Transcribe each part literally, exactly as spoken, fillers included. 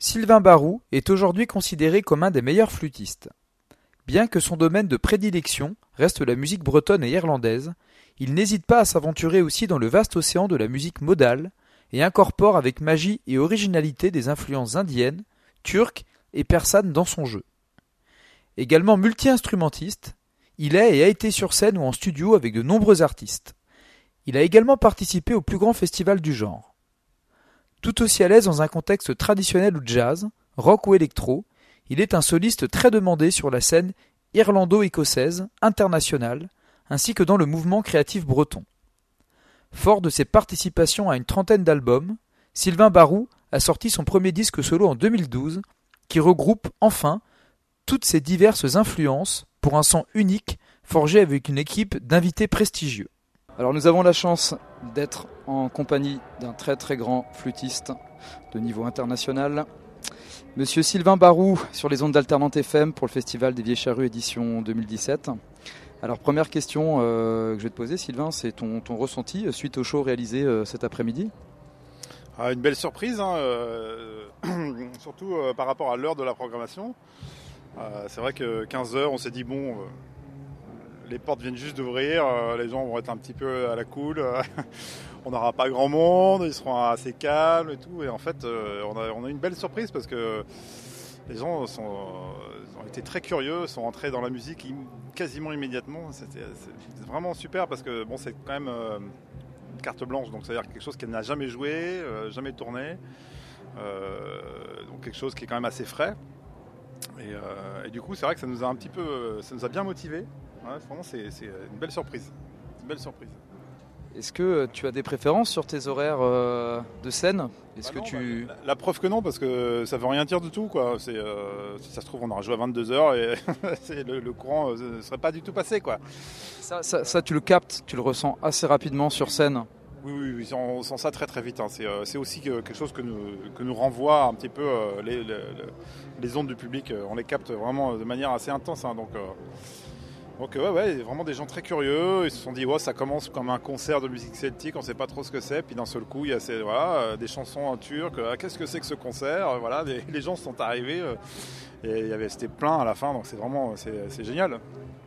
Sylvain Barou est aujourd'hui considéré comme un des meilleurs flûtistes. Bien que son domaine de prédilection reste la musique bretonne et irlandaise, il n'hésite pas à s'aventurer aussi dans le vaste océan de la musique modale et incorpore avec magie et originalité des influences indiennes, turques et persanes dans son jeu. Également multi-instrumentiste, il est et a été sur scène ou en studio avec de nombreux artistes. Il a également participé au plus grand festival du genre. Tout aussi à l'aise dans un contexte traditionnel ou jazz, rock ou électro, il est un soliste très demandé sur la scène irlando-écossaise, internationale, ainsi que dans le mouvement créatif breton. Fort de ses participations à une trentaine d'albums, Sylvain Barou a sorti son premier disque solo en deux mille douze, qui regroupe enfin toutes ses diverses influences pour un son unique forgé avec une équipe d'invités prestigieux. Alors nous avons la chance d'être en compagnie d'un très très grand flûtiste de niveau international, Monsieur Sylvain Barou sur les ondes d'Alternante F M pour le Festival des Vieilles Charrues édition deux mille dix-sept. Alors première question euh, que je vais te poser Sylvain, c'est ton, ton ressenti suite au show réalisé euh, cet après-midi. Ah, une belle surprise, hein, euh, surtout euh, par rapport à l'heure de la programmation. Euh, c'est vrai que quinze heures, on s'est dit bon... Euh, les portes viennent juste d'ouvrir, euh, les gens vont être un petit peu à la cool, euh, on n'aura pas grand monde, ils seront assez calmes et tout. Et en fait, euh, on, a, on a une belle surprise parce que les gens sont, euh, ont été très curieux, sont rentrés dans la musique im- quasiment immédiatement. C'était, c'est vraiment super parce que bon, c'est quand même euh, une carte blanche, donc c'est-à-dire quelque chose qu'elle n'a jamais joué, euh, jamais tourné, euh, donc quelque chose qui est quand même assez frais. Et, euh, et du coup, c'est vrai que ça nous a un petit peu, ça nous a bien motivés. Ouais, vraiment, c'est, c'est une belle surprise. Une belle surprise. Est-ce que tu as des préférences sur tes horaires euh, de scène ? Est-ce ah que non, tu... bah, la, la preuve que non, parce que ça veut rien dire du tout, quoi. C'est, euh, si ça se trouve, on aura joué à vingt-deux heures et c'est, le, le courant ne serait pas du tout passé, quoi. Ça, ça, ça, tu le captes, tu le ressens assez rapidement sur scène ? Oui, oui, oui, on sent ça très très vite. Hein. C'est, euh, c'est aussi que, quelque chose que nous, que nous renvoie un petit peu euh, les, les, les ondes du public. On les capte vraiment de manière assez intense. Hein, donc... Euh, Donc ouais, ouais, vraiment des gens très curieux, ils se sont dit ouais, ça commence comme un concert de musique celtique, on sait pas trop ce que c'est, puis d'un seul coup il y a ces, voilà, des chansons en turc, ah, qu'est-ce que c'est que ce concert, voilà, les, les gens sont arrivés et il y avait, c'était plein à la fin, donc c'est vraiment c'est, c'est génial.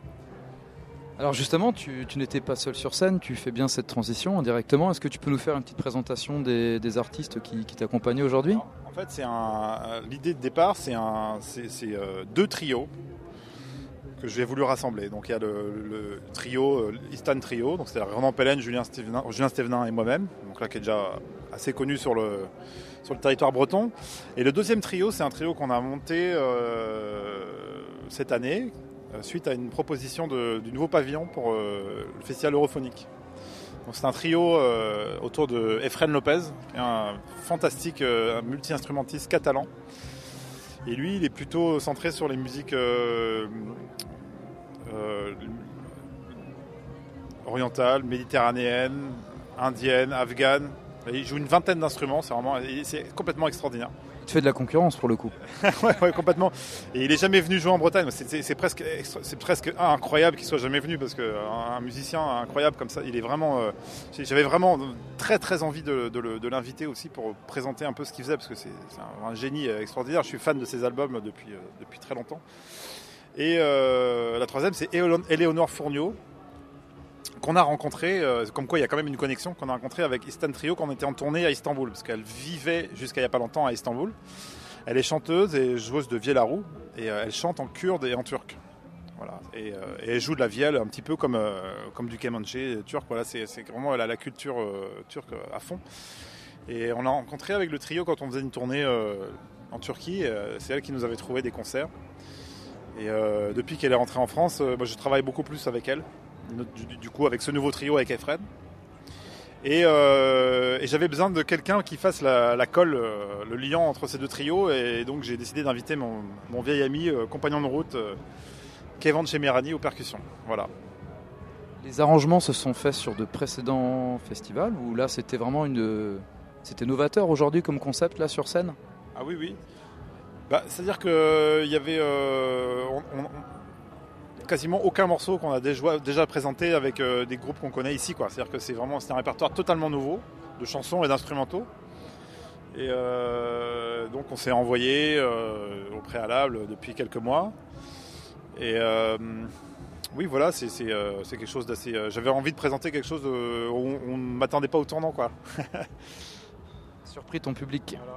Alors justement, tu, tu n'étais pas seul sur scène, tu fais bien cette transition indirectement, est-ce que tu peux nous faire une petite présentation des, des artistes qui, qui t'accompagnent aujourd'hui ? Alors, en fait, c'est un, l'idée de départ, c'est, un, c'est, c'est euh, deux trios que j'ai voulu rassembler. Donc il y a le, le trio, euh, Istan Trio, donc c'est-à-dire Renan Pellen, Julien Stévenin, Julien Stévenin et moi-même, donc là qui est déjà assez connu sur le, sur le territoire breton. Et le deuxième trio, c'est un trio qu'on a monté euh, cette année, euh, suite à une proposition de, du nouveau pavillon pour euh, le festival europhonique. Donc c'est un trio euh, autour de Efren Lopez, qui est un fantastique euh, multi-instrumentiste catalan. Et lui, il est plutôt centré sur les musiques euh, euh, orientales, méditerranéennes, indiennes, afghanes. Et il joue une vingtaine d'instruments, c'est vraiment, c'est complètement extraordinaire. Tu fais de la concurrence pour le coup. ouais, ouais, complètement. Et il n'est jamais venu jouer en Bretagne. C'est, c'est, c'est, presque, c'est presque incroyable qu'il soit jamais venu parce qu'un musicien incroyable comme ça, il est vraiment. Euh, j'avais vraiment très très envie de, de, de, de l'inviter aussi pour présenter un peu ce qu'il faisait parce que c'est, c'est un, un génie extraordinaire. Je suis fan de ses albums depuis, euh, depuis très longtemps. Et euh, la troisième, c'est Éléonore Fourniot, qu'on a rencontré, euh, comme quoi il y a quand même une connexion, qu'on a rencontré avec Istan Trio quand on était en tournée à Istanbul, parce qu'elle vivait jusqu'à il n'y a pas longtemps à Istanbul. Elle est chanteuse et joueuse de vielle-à-roue, et euh, elle chante en kurde et en turc. Voilà. Et, euh, et elle joue de la vielle un petit peu comme, euh, comme du kemanche turc, voilà, c'est, c'est vraiment elle a la culture euh, turque à fond. Et on l'a rencontrée avec le trio quand on faisait une tournée euh, en Turquie, euh, c'est elle qui nous avait trouvé des concerts. Et euh, depuis qu'elle est rentrée en France, euh, moi, je travaille beaucoup plus avec elle. Du, du coup avec ce nouveau trio avec Efren et, euh, et j'avais besoin de quelqu'un qui fasse la, la colle, euh, le lien entre ces deux trios, et donc j'ai décidé d'inviter mon, mon vieil ami, euh, compagnon de route, euh, Kevin Chemirani aux percussions. Voilà. Les arrangements se sont faits sur de précédents festivals ou là c'était vraiment une, c'était novateur aujourd'hui comme concept là sur scène ? Ah oui oui. Bah, c'est-à-dire que il y avait euh, on, on, quasiment aucun morceau qu'on a déjà, déjà présenté avec euh, des groupes qu'on connaît ici, quoi. C'est-à-dire que c'est vraiment c'est un répertoire totalement nouveau de chansons et d'instrumentaux. Et euh, donc on s'est envoyé euh, au préalable depuis quelques mois. Et euh, oui, voilà, c'est, c'est, euh, c'est quelque chose d'assez... Euh, j'avais envie de présenter quelque chose de, où on ne m'attendait pas au tournant, quoi. Surpris ton public. Voilà.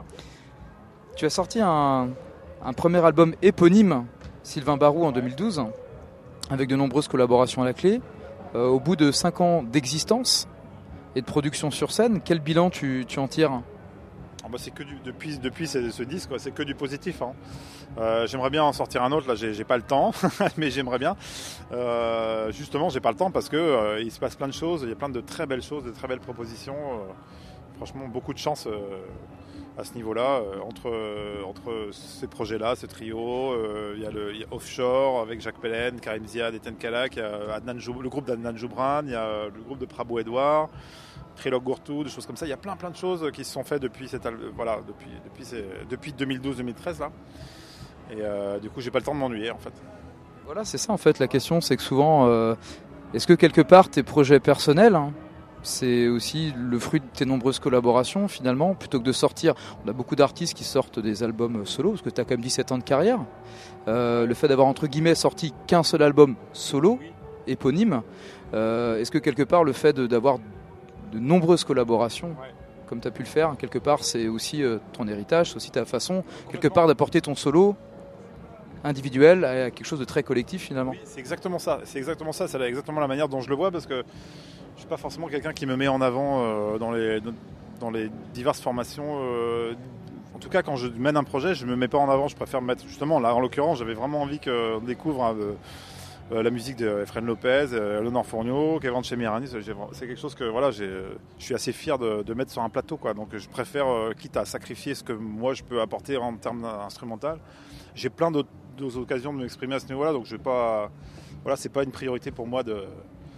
Tu as sorti un, un premier album éponyme, Sylvain Barou, en deux mille douze, avec de nombreuses collaborations à la clé. Euh, au bout de cinq ans d'existence et de production sur scène, quel bilan tu, tu en tires ? Ah bah c'est que du, depuis, depuis ce, ce disque, quoi, c'est que du positif. Hein. Euh, j'aimerais bien en sortir un autre, là j'ai, j'ai pas le temps, mais j'aimerais bien. Euh, justement, j'ai pas le temps parce que euh, il se passe plein de choses, il y a plein de très belles choses, de très belles propositions. Euh, franchement, beaucoup de chance euh, à ce niveau-là, euh, entre, euh, entre ces projets-là, ce trio. Euh, il y a le il y a Offshore avec Jacques Pellen, Karim Ziad, Etienne Kalak, il y a Adnan Jou, le groupe d'Adnan Joubran, il y a le groupe de Prabou Edouard. Trilogue Gourtou, des choses comme ça. Il y a plein plein de choses qui se sont faites depuis cette, voilà, depuis depuis ces, depuis deux mille douze deux mille treize là. Et euh, du coup, j'ai pas le temps de m'ennuyer en fait. Voilà, c'est ça en fait. La question, c'est que souvent, euh, est-ce que quelque part tes projets personnels, hein, c'est aussi le fruit de tes nombreuses collaborations finalement, plutôt que de sortir. On a beaucoup d'artistes qui sortent des albums solo parce que tu as quand même dix-sept ans de carrière. Euh, le fait d'avoir entre guillemets sorti qu'un seul album solo, éponyme, euh, est-ce que quelque part le fait de, d'avoir de nombreuses collaborations, ouais, comme tu as pu le faire, quelque part c'est aussi euh, ton héritage, c'est aussi ta façon, quelque part d'apporter ton solo individuel à quelque chose de très collectif finalement. Oui, c'est exactement ça, c'est exactement ça, c'est exactement la manière dont je le vois, parce que je suis pas forcément quelqu'un qui me met en avant euh, dans, les, dans les diverses formations. Euh, en tout cas, quand je mène un projet, je me mets pas en avant, je préfère me mettre, justement, là en l'occurrence, j'avais vraiment envie qu'on découvre hein, de, Euh, la musique de Efren Lopez, euh, Léonore Fourniot, Kevin Chemirani, c'est, c'est quelque chose que voilà, j'ai, je suis assez fier de, de mettre sur un plateau, quoi. Donc je préfère, euh, quitte à sacrifier ce que moi je peux apporter en termes instrumental. J'ai plein d'autres, d'autres occasions de m'exprimer à ce niveau-là, donc je vais pas, voilà, c'est pas une priorité pour moi de,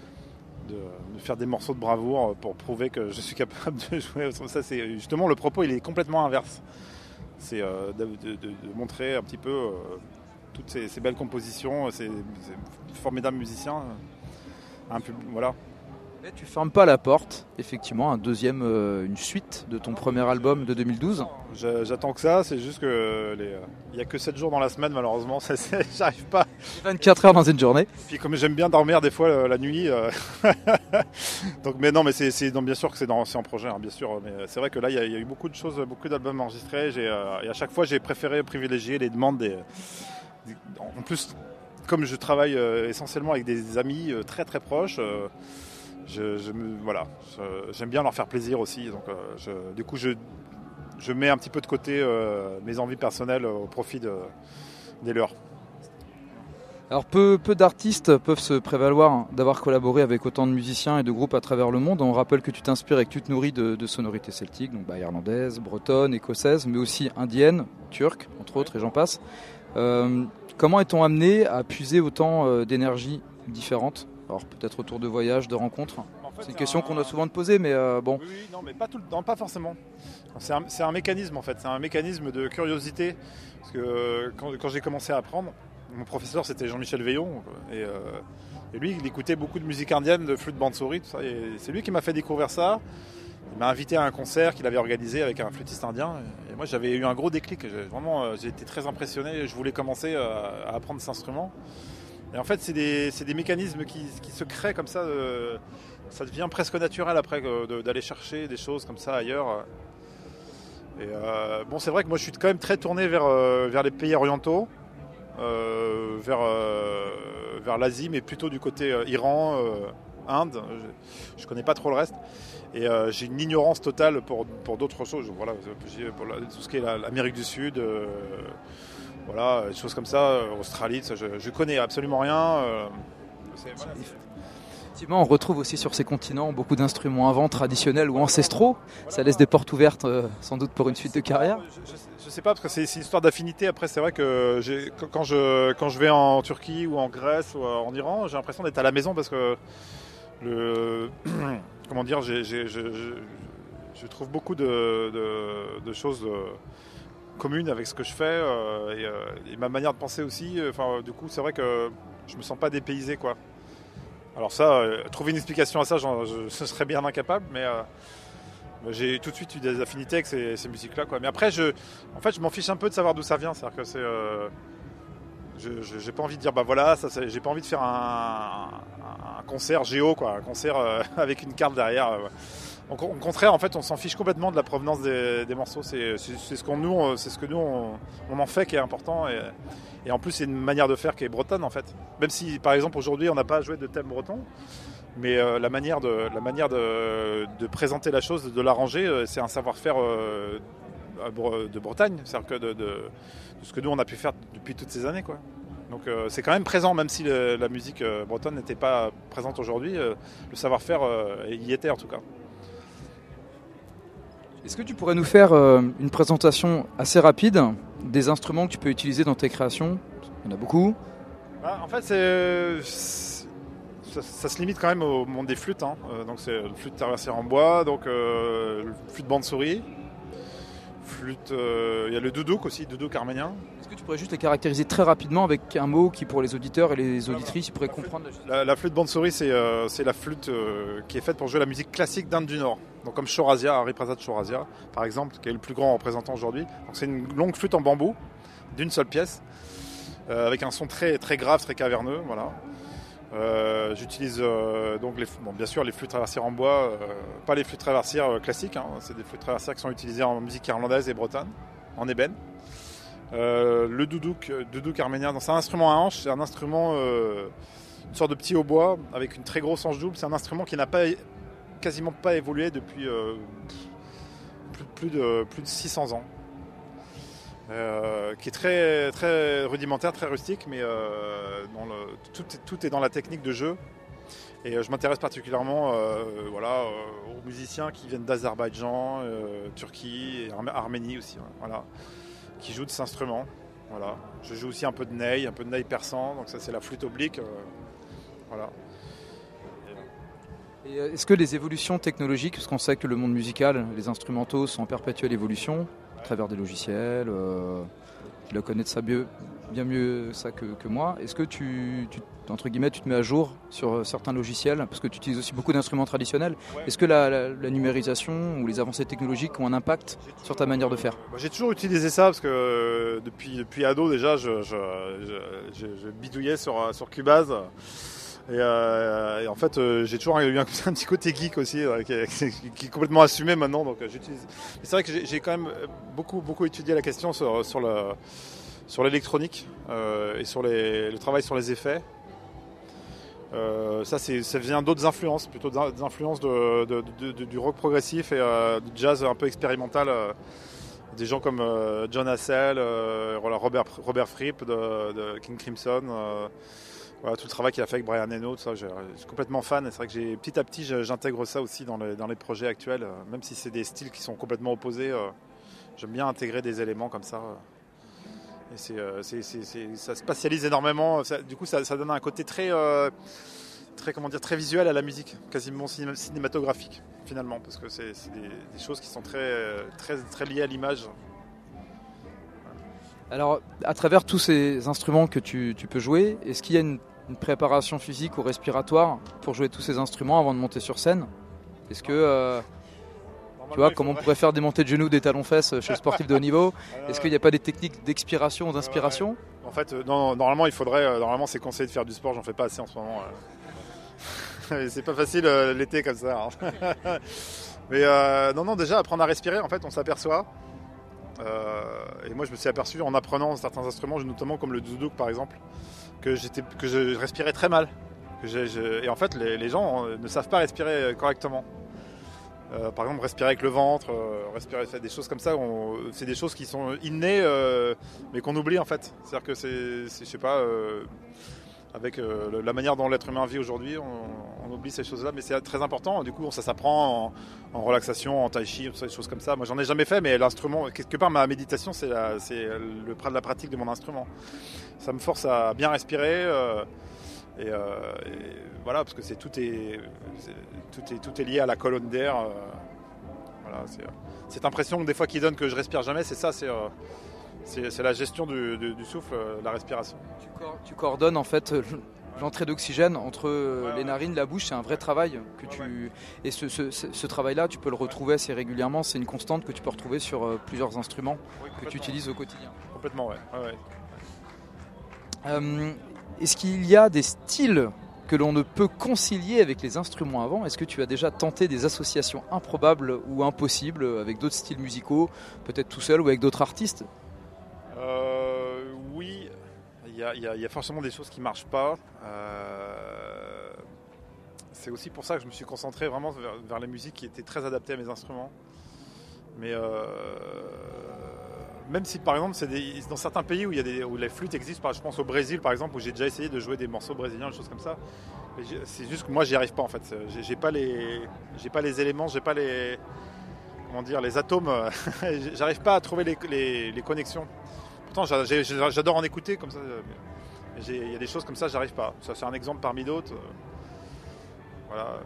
de, de faire des morceaux de bravoure pour prouver que je suis capable de jouer. Ça, c'est justement le propos, il est complètement inverse. C'est euh, de, de, de, de montrer un petit peu. Euh, toutes ces, ces belles compositions, ces, ces formidables musiciens. Un peu, voilà. Mais tu fermes pas la porte, effectivement, un deuxième, euh, une suite de ton premier album de deux mille douze. J'attends que ça, c'est juste que les, il n'y a que sept jours dans la semaine, malheureusement, ça, j'arrive pas. vingt-quatre heures dans une journée. Puis comme j'aime bien dormir des fois la nuit, euh... donc mais non, mais c'est, c'est donc bien sûr que c'est, dans, c'est en projet, hein, bien sûr. Mais c'est vrai que là, il y, y a eu beaucoup de choses, beaucoup d'albums enregistrés. J'ai, euh, et à chaque fois, j'ai préféré privilégier les demandes des. En plus, comme je travaille euh, essentiellement avec des amis euh, très très proches, euh, je, je me, voilà, je, j'aime bien leur faire plaisir aussi. Donc, euh, je, du coup, je, je mets un petit peu de côté euh, mes envies personnelles au profit de, des leurs. Alors peu, peu d'artistes peuvent se prévaloir d'avoir collaboré avec autant de musiciens et de groupes à travers le monde. On rappelle que tu t'inspires et que tu te nourris de, de sonorités celtiques, donc bah, irlandaises, bretonnes, écossaises, mais aussi indiennes, turques, entre autres, et j'en passe. Euh, comment est-on amené à puiser autant euh, d'énergie différentes ? Alors peut-être autour de voyages, de rencontres. En fait, c'est une c'est question un... qu'on a souvent de poser, mais euh, bon. Oui, oui, non, mais pas tout le temps, pas forcément. C'est un, c'est un mécanisme en fait, c'est un mécanisme de curiosité. Parce que euh, quand, quand j'ai commencé à apprendre, mon professeur c'était Jean-Michel Veillon, et, euh, et lui il écoutait beaucoup de musique indienne, de flûte bande-souris, tout ça. Et c'est lui qui m'a fait découvrir ça. Il m'a invité à un concert qu'il avait organisé avec un flûtiste indien. Et moi, j'avais eu un gros déclic. J'ai, vraiment, j'ai été très impressionné. Je voulais commencer à apprendre cet instrument. Et en fait, c'est des, c'est des mécanismes qui, qui se créent comme ça. Euh, ça devient presque naturel après de, d'aller chercher des choses comme ça ailleurs. Et euh, bon, c'est vrai que moi, je suis quand même très tourné vers, euh, vers les pays orientaux, euh, vers, euh, vers l'Asie, mais plutôt du côté euh, Iran, euh, Inde. Je ne connais pas trop le reste. Et euh, j'ai une ignorance totale pour, pour d'autres choses. Voilà, pour la, tout ce qui est la, l'Amérique du Sud, euh, voilà, des choses comme ça, Australie, ça, je ne connais absolument rien. Euh, c'est, voilà, c'est... Effectivement, on retrouve aussi sur ces continents beaucoup d'instruments à vent traditionnels ou ancestraux. Voilà. Ça laisse des portes ouvertes, euh, sans doute pour une suite de carrière. Je ne sais pas, parce que c'est, c'est une histoire d'affinité. Après, c'est vrai que j'ai, quand, je, quand je vais en Turquie ou en Grèce ou en Iran, j'ai l'impression d'être à la maison parce que le... Comment dire, j'ai, j'ai, je, je, je trouve beaucoup de, de, de choses communes avec ce que je fais euh, et, euh, et ma manière de penser aussi. Enfin, du coup, c'est vrai que je me sens pas dépaysé, quoi. Alors ça, euh, trouver une explication à ça, j'en, je, je serais bien incapable, mais, euh, J'ai tout de suite eu des affinités avec ces, ces musiques-là, quoi. Mais après, je, en fait, je m'en fiche un peu de savoir d'où ça vient. C'est-à-dire que c'est, euh, je, je, j'ai pas envie de dire, bah voilà, ça, c'est, j'ai pas envie de faire un, un, un concert géo, quoi, un concert euh, avec une carte derrière. Euh. Au, au contraire, en fait, on s'en fiche complètement de la provenance des, des morceaux. C'est, c'est, c'est ce qu'on nous, c'est ce que nous, on, on en fait qui est important. Et, et en plus, c'est une manière de faire qui est bretonne, en fait. Même si, par exemple, aujourd'hui, on n'a pas joué de thème breton. Mais euh, la manière, de, la manière de, de présenter la chose, de l'arranger, euh, c'est un savoir-faire euh, de Bretagne, c'est-à-dire que de, de, de ce que nous on a pu faire depuis toutes ces années, quoi. Donc euh, c'est quand même présent, même si le, la musique euh, bretonne n'était pas présente aujourd'hui, euh, le savoir-faire euh, y était en tout cas. Est-ce que tu pourrais nous faire euh, une présentation assez rapide des instruments que tu peux utiliser dans tes créations ? Il y en a beaucoup. Bah, en fait, c'est... c'est... Ça, ça se limite quand même au monde des flûtes, hein. euh, donc c'est le flûte traversière en bois, donc euh, le flûte bande-souris, flûte, il euh, y a le doudouk aussi, doudouk arménien. Est-ce que tu pourrais juste les caractériser très rapidement avec un mot qui pour les auditeurs et les auditrices ils pourraient la comprendre flûte, la, la flûte bande-souris, c'est, euh, c'est la flûte euh, qui est faite pour jouer la musique classique d'Inde du Nord, donc comme Chaurasia, Hariprasad Chaurasia par exemple, qui est le plus grand représentant aujourd'hui. Donc c'est une longue flûte en bambou d'une seule pièce, euh, avec un son très très grave, très caverneux, voilà. Euh, j'utilise euh, donc les, bon, bien sûr les flûtes traversières en bois, euh, pas les flûtes traversières euh, classiques, hein, c'est des flûtes traversières qui sont utilisées en musique irlandaise et bretonne, en ébène. Euh, le doudouk, doudouk arménien, c'est un instrument à hanche, c'est un instrument, euh, une sorte de petit hautbois avec une très grosse hanche double. C'est un instrument qui n'a pas, quasiment pas évolué depuis euh, plus, plus, de, plus de six cents ans. Euh, qui est très, très rudimentaire, très rustique, mais euh, dans le, tout, tout est dans la technique de jeu. Et euh, je m'intéresse particulièrement euh, voilà, euh, aux musiciens qui viennent d'Azerbaïdjan, euh, Turquie, et Ar- Arménie aussi, hein, voilà, qui jouent de cet instrument. Voilà. Je joue aussi un peu de ney, un peu de ney persan, donc ça c'est la flûte oblique. Euh, voilà. Et est-ce que les évolutions technologiques, parce qu'on sait que le monde musical, les instrumentaux sont en perpétuelle évolution, à travers des logiciels, euh, tu dois connaître ça bien, bien mieux ça que, que moi. Est-ce que tu, tu, entre guillemets, tu te mets à jour sur certains logiciels, parce que tu utilises aussi beaucoup d'instruments traditionnels. Ouais. Est-ce que la, la, la numérisation ou les avancées technologiques ont un impact sur ta manière de faire ? J'ai toujours utilisé ça, parce que euh, depuis, depuis ado déjà, je, je, je, je, je bidouillais sur, sur Cubase. Et, euh, et en fait, euh, j'ai toujours eu un, un petit côté geek aussi, euh, qui, est, qui est complètement assumé maintenant. Donc, euh, j'utilise. Mais c'est vrai que j'ai, j'ai quand même beaucoup, beaucoup étudié la question sur, sur, le, sur l'électronique euh, et sur les, le travail sur les effets. Euh, ça, c'est, ça vient d'autres influences, plutôt des influences de, de, de, de, du rock progressif et euh, du jazz un peu expérimental. Euh, des gens comme euh, John Hassell, euh, Robert, Robert Fripp de, de King Crimson. Euh, Voilà, tout le travail qu'il a fait avec Brian Eno, tout ça, je, je suis complètement fan. Et c'est vrai que j'ai, petit à petit, j'intègre ça aussi dans les, dans les projets actuels. Euh, même si c'est des styles qui sont complètement opposés, euh, j'aime bien intégrer des éléments comme ça. Euh, et c'est, euh, c'est, c'est, c'est, ça spatialise énormément. Ça, du coup, ça, ça donne un côté très, euh, très, comment dire, très visuel à la musique, quasiment cinématographique finalement, parce que c'est, c'est des, des choses qui sont très, très, très liées à l'image. Alors, à travers tous ces instruments que tu, tu peux jouer, est-ce qu'il y a une, une préparation physique ou respiratoire pour jouer tous ces instruments avant de monter sur scène ? Est-ce que, euh, tu vois, comme on pourrait faire des montées de genoux, des talons-fesses chez le sportif de haut niveau, est-ce qu'il n'y a pas des techniques d'expiration ou d'inspiration ? En fait, non, normalement, il faudrait, normalement, c'est conseillé de faire du sport. J'en fais pas assez en ce moment. C'est pas facile euh, l'été comme ça. Hein. Mais euh, non, non, déjà apprendre à respirer. En fait, on s'aperçoit. Euh, et moi je me suis aperçu en apprenant certains instruments, notamment comme le doudouk par exemple, que, j'étais, que je respirais très mal. Que j'ai, je, et en fait les, les gens ne savent pas respirer correctement. Euh, par exemple respirer avec le ventre, euh, respirer, des choses comme ça, on, c'est des choses qui sont innées euh, mais qu'on oublie en fait. C'est-à-dire que c'est, c'est je sais pas, euh, avec euh, la manière dont l'être humain vit aujourd'hui, on, on oublie ces choses-là, mais c'est très important. Du coup, ça s'apprend en, en relaxation, en tai chi, des choses comme ça. Moi, j'en ai jamais fait, mais l'instrument, quelque part, ma méditation, c'est la, c'est le, la pratique de mon instrument. Ça me force à bien respirer, euh, et, euh, et voilà, parce que c'est tout est, c'est, tout est tout est lié à la colonne d'air. Euh, voilà, c'est, cette impression que des fois qui donne que je respire jamais, c'est ça, c'est euh, C'est, c'est la gestion du, du, du souffle, euh, la respiration. Tu, co- tu coordonnes en fait l'entrée d'oxygène entre ouais, les ouais. narines, la bouche, c'est un vrai travail que ouais, tu ouais. et ce, ce, ce, ce travail-là, tu peux le retrouver assez régulièrement. C'est une constante que tu peux retrouver sur euh, plusieurs instruments Oui, que tu utilises au quotidien. Complètement, ouais. ouais, ouais. Euh, est-ce qu'il y a des styles que l'on ne peut concilier avec les instruments avant? Est-ce que tu as déjà tenté des associations improbables ou impossibles avec d'autres styles musicaux, peut-être tout seul ou avec d'autres artistes? euh, Oui, il y, y, y a forcément des choses qui ne marchent pas. Euh, c'est aussi pour ça que je me suis concentré vraiment vers, vers les musiques qui étaient très adaptées à mes instruments. Mais euh, même si par exemple c'est des, dans certains pays où, il y a des, où les flûtes existent, je pense au Brésil par exemple, où j'ai déjà essayé de jouer des morceaux brésiliens, des choses comme ça. Mais c'est juste que moi j'y arrive pas en fait. J'ai, j'ai pas les, j'ai pas les éléments, j'ai pas les, comment dire, les atomes. J'arrive pas à trouver les, les, les connexions. Pourtant j'ai, j'adore en écouter comme ça. Il y a des choses comme ça, j'arrive pas. Ça c'est un exemple parmi d'autres. Voilà.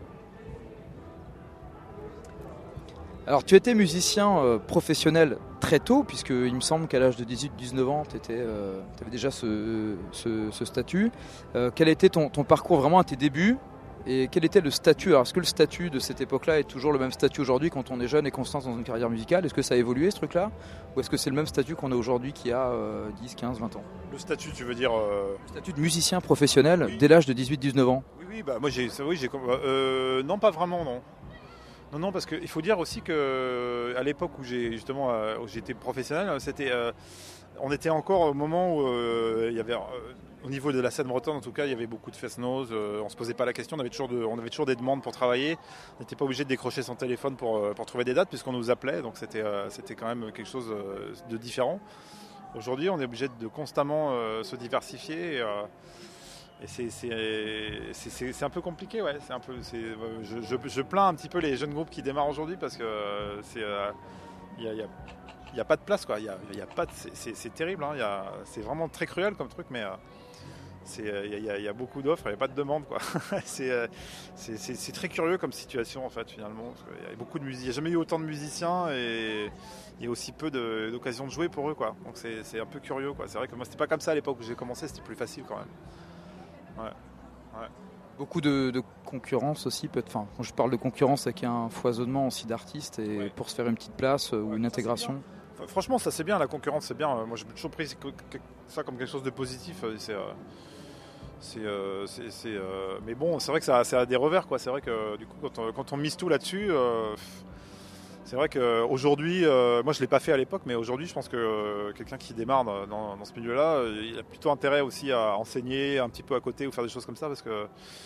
Alors tu étais musicien euh, professionnel très tôt, puisqu'il me semble qu'à l'âge de dix-huit dix-neuf ans, tu euh, avais déjà ce, ce, ce statut. Euh, quel était ton, ton parcours vraiment à tes débuts et quel était le statut? Alors est-ce que le statut de cette époque-là est toujours le même statut aujourd'hui quand on est jeune et qu'on se lance dans une carrière musicale? Est-ce que ça a évolué ce truc-là? Ou est-ce que c'est le même statut qu'on a aujourd'hui qui a euh, dix, quinze, vingt ans? Le statut, tu veux dire euh... Le statut de musicien professionnel oui. Dès l'âge de dix-huit dix-neuf ans? Oui, oui, bah moi j'ai... Oui, j'ai euh, non, pas vraiment, non. Non, non, parce qu'il faut dire aussi qu'à l'époque où j'ai justement euh, où j'étais professionnel, c'était, euh, on était encore au moment où euh, il y avait, euh, au niveau de la scène bretonne en tout cas, il y avait beaucoup de fest-noz, euh, on se posait pas la question, on avait toujours, de, on avait toujours des demandes pour travailler, on n'était pas obligé de décrocher son téléphone pour, pour trouver des dates puisqu'on nous appelait, donc c'était, euh, c'était quand même quelque chose de différent. Aujourd'hui, on est obligé de constamment euh, se diversifier. Et, euh, Et c'est, c'est, c'est, c'est, c'est un peu compliqué, ouais. C'est un peu, c'est, je, je, je plains un petit peu les jeunes groupes qui démarrent aujourd'hui parce que c'est, il euh, y, a, y a pas de place, quoi. Y a, y a pas de, c'est, c'est, c'est terrible, hein. Y a, c'est vraiment très cruel comme truc, mais euh, c'est, il y, y, y a beaucoup d'offres, il n'y a pas de demande, quoi. c'est, euh, c'est, c'est, c'est très curieux comme situation en fait finalement. Il y a beaucoup de musique, il n'y a jamais eu autant de musiciens et il y a aussi peu de, d'occasions de jouer pour eux, quoi. Donc c'est, c'est un peu curieux, quoi. C'est vrai que moi c'était pas comme ça à l'époque où j'ai commencé, c'était plus facile quand même. Ouais, ouais. Beaucoup de, de concurrence aussi, peut-être. Enfin, quand je parle de concurrence, c'est qu'il y a un foisonnement aussi d'artistes et ouais. Pour se faire une petite place euh, ou ouais, une intégration. Enfin, franchement, ça c'est bien, la concurrence c'est bien. Moi j'ai toujours pris ça comme quelque chose de positif. C'est, euh, c'est, euh, c'est, c'est, euh, mais bon, c'est vrai que ça, ça a des revers, quoi. C'est vrai que du coup, quand on, quand on mise tout là-dessus. Euh, C'est vrai qu'aujourd'hui, euh, moi je ne l'ai pas fait à l'époque, mais aujourd'hui je pense que euh, quelqu'un qui démarre dans, dans, dans ce milieu-là, euh, il a plutôt intérêt aussi à enseigner un petit peu à côté ou faire des choses comme ça, parce que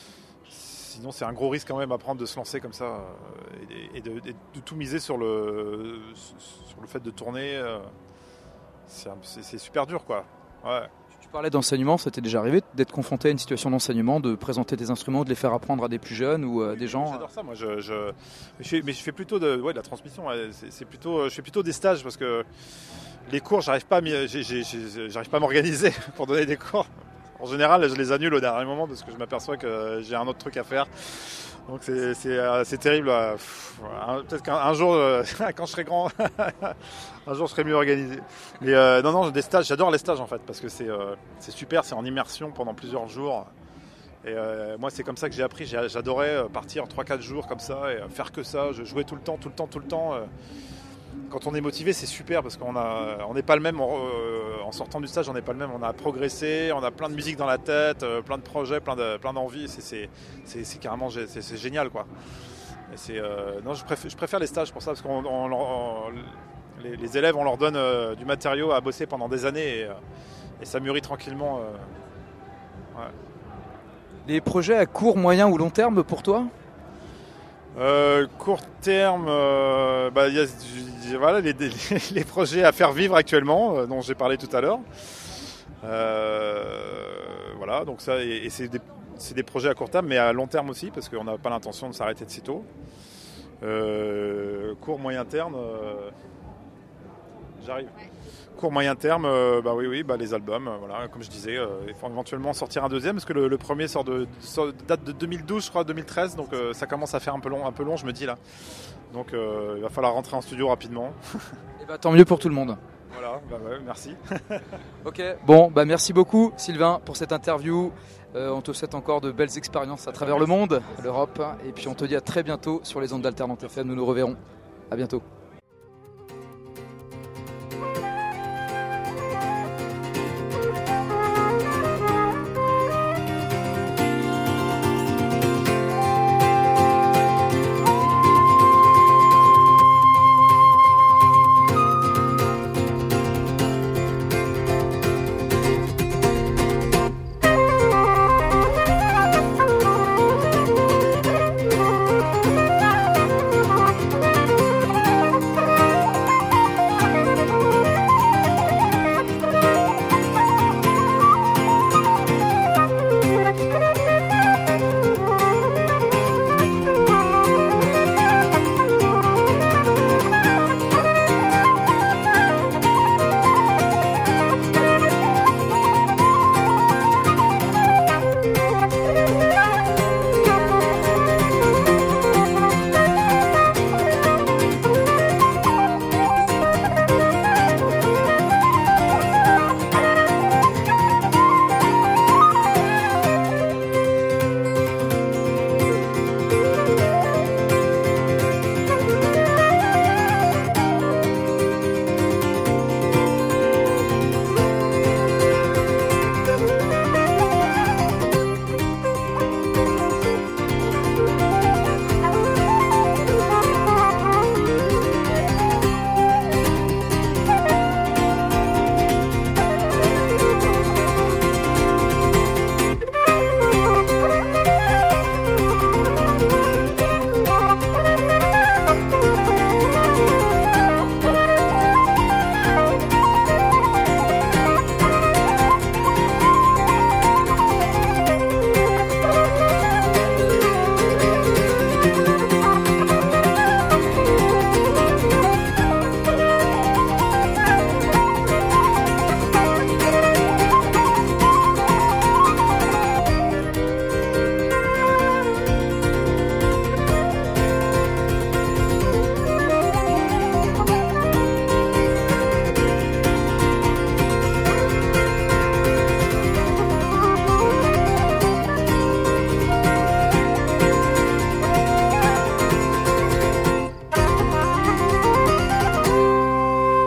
sinon c'est un gros risque quand même à prendre de se lancer comme ça euh, et, et, de, et de tout miser sur le, sur le fait de tourner. Euh, c'est, c'est, c'est super dur, quoi. Ouais. Tu parlais d'enseignement, ça t'est déjà arrivé d'être confronté à une situation d'enseignement, de présenter des instruments, de les faire apprendre à des plus jeunes ou à oui, des gens? J'adore ça, moi. Je, je, je fais, mais je fais plutôt de, ouais, de la transmission. Ouais, c'est, c'est plutôt, je fais plutôt des stages parce que les cours, j'arrive pas, à j'ai, j'ai, j'ai, j'arrive pas à m'organiser pour donner des cours. En général, je les annule au dernier moment parce que je m'aperçois que j'ai un autre truc à faire. Donc c'est, c'est, c'est terrible. Peut-être qu'un jour, quand je serai grand, un jour je serai mieux organisé. Mais euh, non, non, des stages, j'adore les stages en fait, parce que c'est, euh, c'est super, c'est en immersion pendant plusieurs jours. Et euh, moi, c'est comme ça que j'ai appris. J'adorais partir trois quatre jours comme ça et faire que ça. Je jouais tout le temps, tout le temps, tout le temps. Quand on est motivé, c'est super parce qu'on a, on n'est pas le même. En sortant du stage, on n'est pas le même. On a progressé, on a plein de musique dans la tête, plein de projets, plein, de, plein d'envies. C'est, c'est, c'est, c'est carrément c'est, c'est génial, quoi. Et c'est, euh, non, je préfère, je préfère les stages pour ça parce que les, les élèves, on leur donne euh, du matériau à bosser pendant des années et, et ça mûrit tranquillement. Euh, ouais. Les projets à court, moyen ou long terme pour toi? Euh, court terme, euh, bah, y a, voilà, les, les, les projets à faire vivre actuellement, euh, dont j'ai parlé tout à l'heure. Euh, voilà, donc ça, et, et c'est, des, c'est des projets à court terme, mais à long terme aussi, parce qu'on n'a pas l'intention de s'arrêter de sitôt. Euh, court, moyen terme, euh, j'arrive. Court moyen terme, euh, bah oui, oui, bah les albums, euh, voilà, comme je disais, euh, il faut éventuellement sortir un deuxième parce que le, le premier sort de, sort, date de deux mille douze, je crois, deux mille treize, donc euh, ça commence à faire un peu long, un peu long, je me dis là. Donc euh, il va falloir rentrer en studio rapidement. Et bah tant mieux pour tout le monde. Voilà, bah ouais, merci. Ok, bon, bah merci beaucoup Sylvain pour cette interview. Euh, on te souhaite encore de belles expériences à travers le monde, l'Europe, et puis on te dit à très bientôt sur les ondes d'Alternante F M. Nous nous reverrons. À bientôt.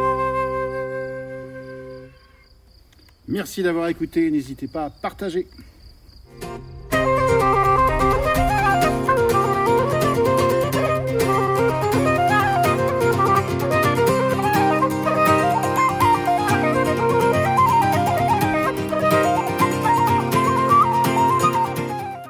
Merci d'avoir écouté, n'hésitez pas à partager.